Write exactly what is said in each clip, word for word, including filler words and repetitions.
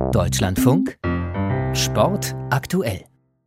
Deutschlandfunk Sport aktuell.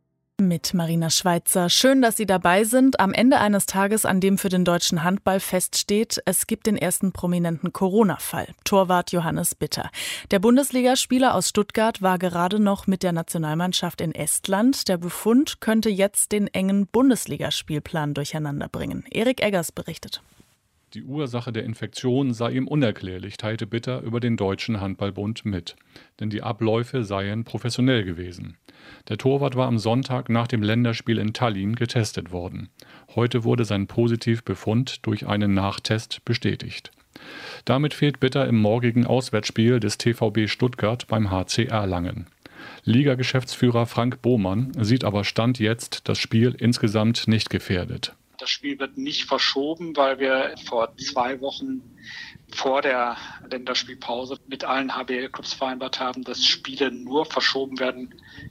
Mit Marina Schweizer. Schön, dass Sie dabei sind. Am Ende eines Tages, an dem für den deutschen Handball feststeht, es gibt den ersten prominenten Corona-Fall. Torwart Johannes Bitter. Der Bundesligaspieler aus Stuttgart war gerade noch mit der Nationalmannschaft in Estland. Der Befund könnte jetzt den engen Bundesligaspielplan durcheinander bringen. Erik Eggers berichtet. Die Ursache der Infektion sei ihm unerklärlich, teilte Bitter über den Deutschen Handballbund mit. Denn die Abläufe seien professionell gewesen. Der Torwart war am Sonntag nach dem Länderspiel in Tallinn getestet worden. Heute wurde sein Positivbefund durch einen Nachtest bestätigt. Damit fehlt Bitter im morgigen Auswärtsspiel des T V B Stuttgart beim H C Erlangen. Liga-Geschäftsführer Frank Bohmann sieht aber Stand jetzt das Spiel insgesamt nicht gefährdet. Das Spiel wird nicht verschoben, weil wir vor zwei Wochen vor der Länderspielpause mit allen H B L-Clubs vereinbart haben, dass Spiele nur verschoben werden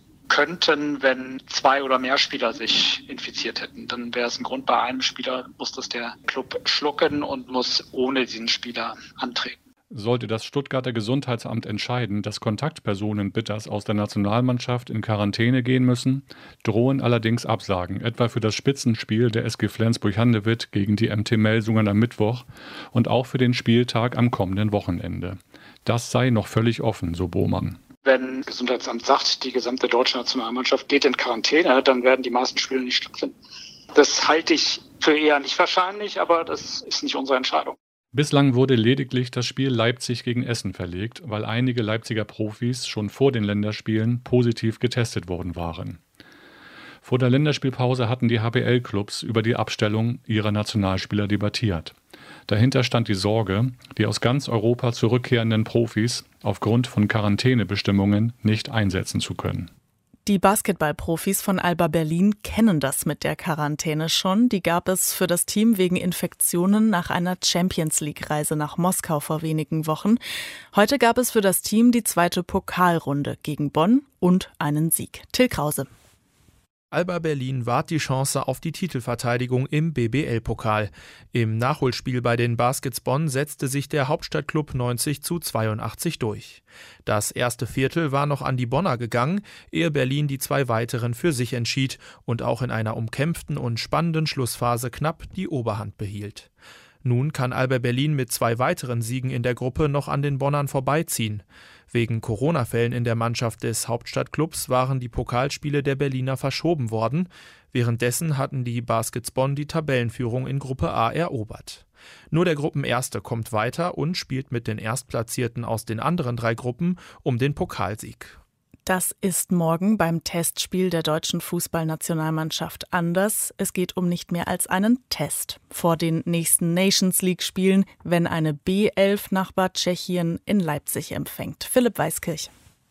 könnten, wenn zwei oder mehr Spieler sich infiziert hätten. Dann wäre es ein Grund, bei einem Spieler muss das der Club schlucken und muss ohne diesen Spieler antreten. Sollte das Stuttgarter Gesundheitsamt entscheiden, dass Kontaktpersonen Bitters aus der Nationalmannschaft in Quarantäne gehen müssen, drohen allerdings Absagen, etwa für das Spitzenspiel der S G Flensburg-Handewitt gegen die M T Melsungen am Mittwoch und auch für den Spieltag am kommenden Wochenende. Das sei noch völlig offen, so Bohmann. Wenn das Gesundheitsamt sagt, die gesamte deutsche Nationalmannschaft geht in Quarantäne, dann werden die meisten Spiele nicht stattfinden. Das halte ich für eher nicht wahrscheinlich, aber das ist nicht unsere Entscheidung. Bislang wurde lediglich das Spiel Leipzig gegen Essen verlegt, weil einige Leipziger Profis schon vor den Länderspielen positiv getestet worden waren. Vor der Länderspielpause hatten die H B L-Clubs über die Abstellung ihrer Nationalspieler debattiert. Dahinter stand die Sorge, die aus ganz Europa zurückkehrenden Profis aufgrund von Quarantänebestimmungen nicht einsetzen zu können. Die Basketballprofis von Alba Berlin kennen das mit der Quarantäne schon. Die gab es für das Team wegen Infektionen nach einer Champions-League-Reise nach Moskau vor wenigen Wochen. Heute gab es für das Team die zweite Pokalrunde gegen Bonn und einen Sieg. Till Krause. Alba Berlin wahrt die Chance auf die Titelverteidigung im B B L-Pokal. Im Nachholspiel bei den Baskets Bonn setzte sich der Hauptstadtklub neunzig zu zweiundachtzig durch. Das erste Viertel war noch an die Bonner gegangen, ehe Berlin die zwei weiteren für sich entschied und auch in einer umkämpften und spannenden Schlussphase knapp die Oberhand behielt. Nun kann Alba Berlin mit zwei weiteren Siegen in der Gruppe noch an den Bonnern vorbeiziehen. Wegen Corona-Fällen in der Mannschaft des Hauptstadtklubs waren die Pokalspiele der Berliner verschoben worden. Währenddessen hatten die Baskets Bonn die Tabellenführung in Gruppe A erobert. Nur der Gruppenerste kommt weiter und spielt mit den Erstplatzierten aus den anderen drei Gruppen um den Pokalsieg. Das ist morgen beim Testspiel der deutschen Fußballnationalmannschaft anders. Es geht um nicht mehr als einen Test vor den nächsten Nations-League-Spielen, wenn eine B elf Nachbar Tschechien in Leipzig empfängt. Philipp Weiskirch.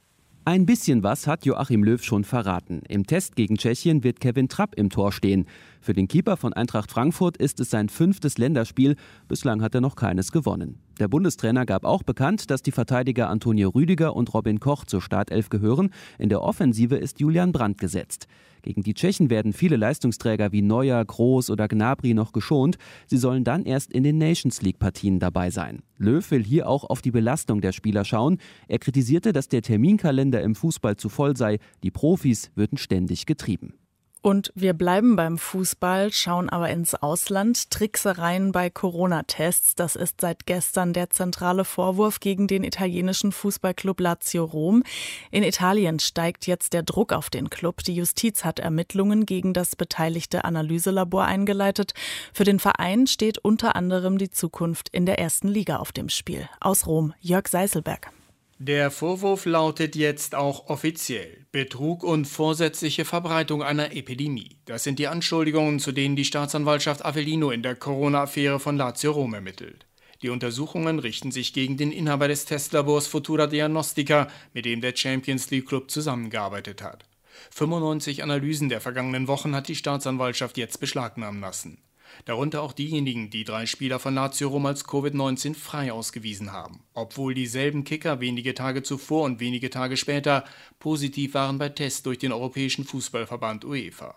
Ein bisschen was hat Joachim Löw schon verraten. Im Test gegen Tschechien wird Kevin Trapp im Tor stehen. Für den Keeper von Eintracht Frankfurt ist es sein fünftes Länderspiel. Bislang hat er noch keines gewonnen. Der Bundestrainer gab auch bekannt, dass die Verteidiger Antonio Rüdiger und Robin Koch zur Startelf gehören. In der Offensive ist Julian Brandt gesetzt. Gegen die Tschechen werden viele Leistungsträger wie Neuer, Groß oder Gnabry noch geschont. Sie sollen dann erst in den Nations-League-Partien dabei sein. Löw will hier auch auf die Belastung der Spieler schauen. Er kritisierte, dass der Terminkalender im Fußball zu voll sei. Die Profis würden ständig getrieben. Und wir bleiben beim Fußball, schauen aber ins Ausland. Tricksereien bei Corona-Tests, das ist seit gestern der zentrale Vorwurf gegen den italienischen Fußballclub Lazio Rom. In Italien steigt jetzt der Druck auf den Club. Die Justiz hat Ermittlungen gegen das beteiligte Analyselabor eingeleitet. Für den Verein steht unter anderem die Zukunft in der ersten Liga auf dem Spiel. Aus Rom, Jörg Seiselberg. Der Vorwurf lautet jetzt auch offiziell: Betrug und vorsätzliche Verbreitung einer Epidemie. Das sind die Anschuldigungen, zu denen die Staatsanwaltschaft Avellino in der Corona-Affäre von Lazio Rom ermittelt. Die Untersuchungen richten sich gegen den Inhaber des Testlabors Futura Diagnostica, mit dem der Champions League Club zusammengearbeitet hat. fünfundneunzig Analysen der vergangenen Wochen hat die Staatsanwaltschaft jetzt beschlagnahmen lassen. Darunter auch diejenigen, die drei Spieler von Lazio Rom als Covid neunzehn frei ausgewiesen haben, obwohl dieselben Kicker wenige Tage zuvor und wenige Tage später positiv waren bei Tests durch den Europäischen Fußballverband UEFA.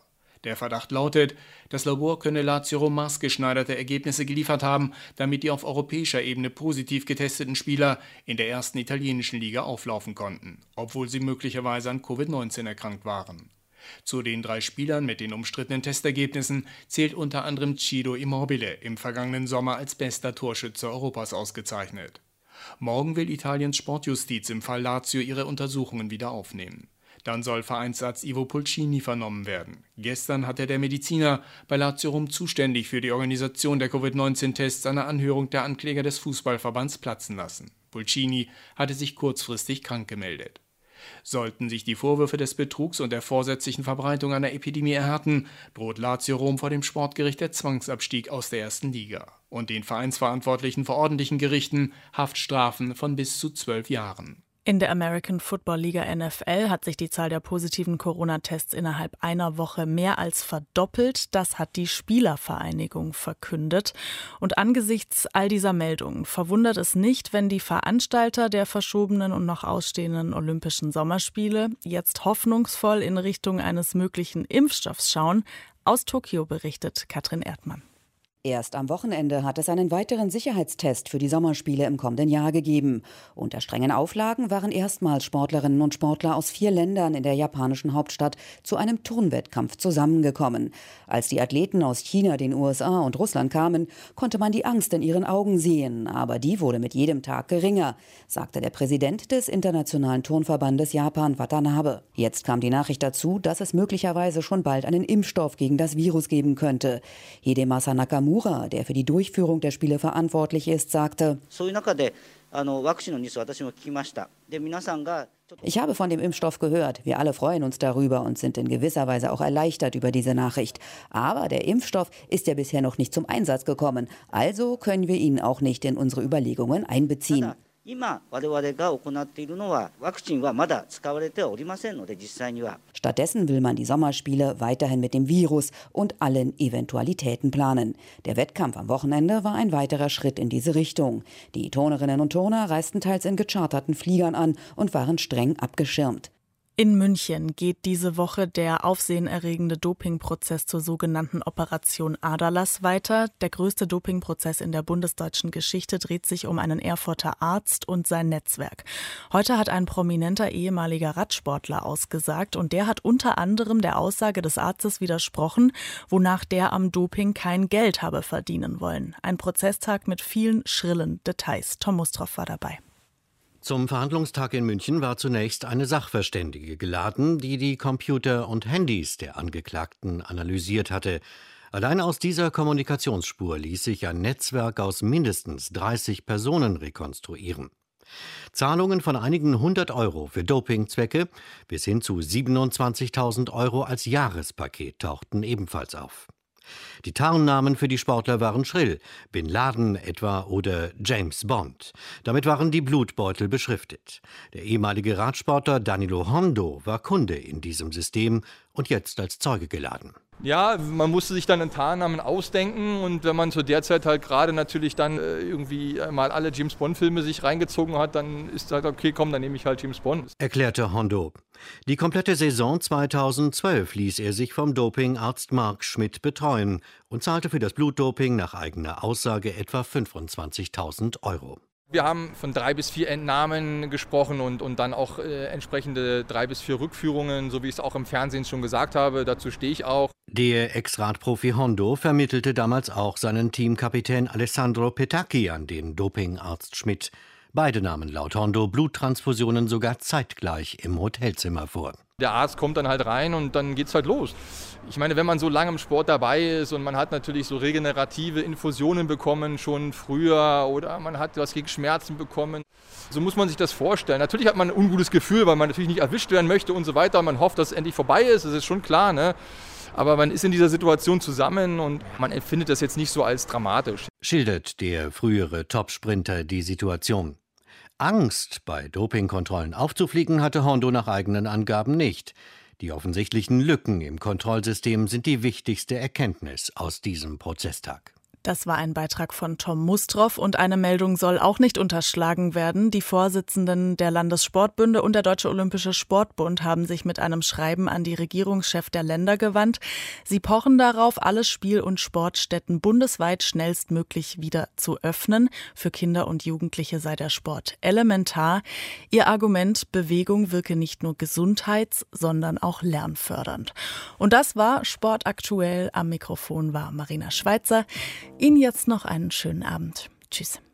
Der Verdacht lautet, das Labor könne Lazio Rom maßgeschneiderte Ergebnisse geliefert haben, damit die auf europäischer Ebene positiv getesteten Spieler in der ersten italienischen Liga auflaufen konnten, obwohl sie möglicherweise an Covid neunzehn erkrankt waren. Zu den drei Spielern mit den umstrittenen Testergebnissen zählt unter anderem Ciro Immobile, im vergangenen Sommer als bester Torschütze Europas ausgezeichnet. Morgen will Italiens Sportjustiz im Fall Lazio ihre Untersuchungen wieder aufnehmen. Dann soll Vereinsarzt Ivo Pulcini vernommen werden. Gestern hatte der Mediziner, bei Lazio Rom zuständig für die Organisation der Covid neunzehn Tests, eine Anhörung der Ankläger des Fußballverbands platzen lassen. Pulcini hatte sich kurzfristig krank gemeldet. Sollten sich die Vorwürfe des Betrugs und der vorsätzlichen Verbreitung einer Epidemie erhärten, droht Lazio Rom vor dem Sportgericht der Zwangsabstieg aus der ersten Liga und den Vereinsverantwortlichen vor ordentlichen Gerichten Haftstrafen von bis zu zwölf Jahren. In der American Football Liga N F L hat sich die Zahl der positiven Corona-Tests innerhalb einer Woche mehr als verdoppelt. Das hat die Spielervereinigung verkündet. Und angesichts all dieser Meldungen verwundert es nicht, wenn die Veranstalter der verschobenen und noch ausstehenden Olympischen Sommerspiele jetzt hoffnungsvoll in Richtung eines möglichen Impfstoffs schauen. Aus Tokio berichtet Katrin Erdmann. Erst am Wochenende hat es einen weiteren Sicherheitstest für die Sommerspiele im kommenden Jahr gegeben. Unter strengen Auflagen waren erstmals Sportlerinnen und Sportler aus vier Ländern in der japanischen Hauptstadt zu einem Turnwettkampf zusammengekommen. Als die Athleten aus China, den U S A und Russland kamen, konnte man die Angst in ihren Augen sehen. Aber die wurde mit jedem Tag geringer, sagte der Präsident des Internationalen Turnverbandes Japan, Watanabe. Jetzt kam die Nachricht dazu, dass es möglicherweise schon bald einen Impfstoff gegen das Virus geben könnte. Hidemasa Nakamura, der für die Durchführung der Spiele verantwortlich ist, sagte: Ich habe von dem Impfstoff gehört. Wir alle freuen uns darüber und sind in gewisser Weise auch erleichtert über diese Nachricht. Aber der Impfstoff ist ja bisher noch nicht zum Einsatz gekommen. Also können wir ihn auch nicht in unsere Überlegungen einbeziehen. Stattdessen will man die Sommerspiele weiterhin mit dem Virus und allen Eventualitäten planen. Der Wettkampf am Wochenende war ein weiterer Schritt in diese Richtung. Die Turnerinnen und Turner reisten teils in gecharterten Fliegern an und waren streng abgeschirmt. In München geht diese Woche der aufsehenerregende Dopingprozess zur sogenannten Operation Aderlass weiter. Der größte Dopingprozess in der bundesdeutschen Geschichte dreht sich um einen Erfurter Arzt und sein Netzwerk. Heute hat ein prominenter ehemaliger Radsportler ausgesagt und der hat unter anderem der Aussage des Arztes widersprochen, wonach der am Doping kein Geld habe verdienen wollen. Ein Prozesstag mit vielen schrillen Details. Tom Mustroff war dabei. Zum Verhandlungstag in München war zunächst eine Sachverständige geladen, die die Computer und Handys der Angeklagten analysiert hatte. Allein aus dieser Kommunikationsspur ließ sich ein Netzwerk aus mindestens dreißig Personen rekonstruieren. Zahlungen von einigen hundert Euro für Dopingzwecke bis hin zu siebenundzwanzigtausend Euro als Jahrespaket tauchten ebenfalls auf. Die Tarnnamen für die Sportler waren schrill, Bin Laden etwa oder James Bond. Damit waren die Blutbeutel beschriftet. Der ehemalige Radsportler Danilo Hondo war Kunde in diesem System und jetzt als Zeuge geladen. Ja, man musste sich dann einen Tarnnamen ausdenken und wenn man zu der Zeit halt gerade natürlich dann äh, irgendwie mal alle James-Bond-Filme sich reingezogen hat, dann ist halt okay, komm, dann nehme ich halt James Bond. Erklärte Hondo. Die komplette Saison zweitausendzwölf ließ er sich vom Dopingarzt Mark Schmidt betreuen und zahlte für das Blutdoping nach eigener Aussage etwa fünfundzwanzigtausend Euro. Wir haben von drei bis vier Entnahmen gesprochen und, und dann auch äh, entsprechende drei bis vier Rückführungen, so wie ich es auch im Fernsehen schon gesagt habe. Dazu stehe ich auch. Der Ex-Radprofi Hondo vermittelte damals auch seinen Teamkapitän Alessandro Petacchi an den Dopingarzt Schmidt. Beide nahmen laut Hondo Bluttransfusionen sogar zeitgleich im Hotelzimmer vor. Der Arzt kommt dann halt rein und dann geht's halt los. Ich meine, wenn man so lange im Sport dabei ist und man hat natürlich so regenerative Infusionen bekommen schon früher oder man hat was gegen Schmerzen bekommen, so muss man sich das vorstellen. Natürlich hat man ein ungutes Gefühl, weil man natürlich nicht erwischt werden möchte und so weiter. Man hofft, dass es endlich vorbei ist, das ist schon klar, ne? Aber man ist in dieser Situation zusammen und man empfindet das jetzt nicht so als dramatisch. Schildert der frühere Topsprinter die Situation. Angst, bei Dopingkontrollen aufzufliegen, hatte Hondo nach eigenen Angaben nicht. Die offensichtlichen Lücken im Kontrollsystem sind die wichtigste Erkenntnis aus diesem Prozesstag. Das war ein Beitrag von Tom Mustroff und eine Meldung soll auch nicht unterschlagen werden. Die Vorsitzenden der Landessportbünde und der Deutsche Olympische Sportbund haben sich mit einem Schreiben an die Regierungschefs der Länder gewandt. Sie pochen darauf, alle Spiel- und Sportstätten bundesweit schnellstmöglich wieder zu öffnen. Für Kinder und Jugendliche sei der Sport elementar. Ihr Argument, Bewegung wirke nicht nur gesundheits-, sondern auch lernfördernd. Und das war Sport aktuell. Am Mikrofon war Marina Schweizer. Ihnen jetzt noch einen schönen Abend. Tschüss.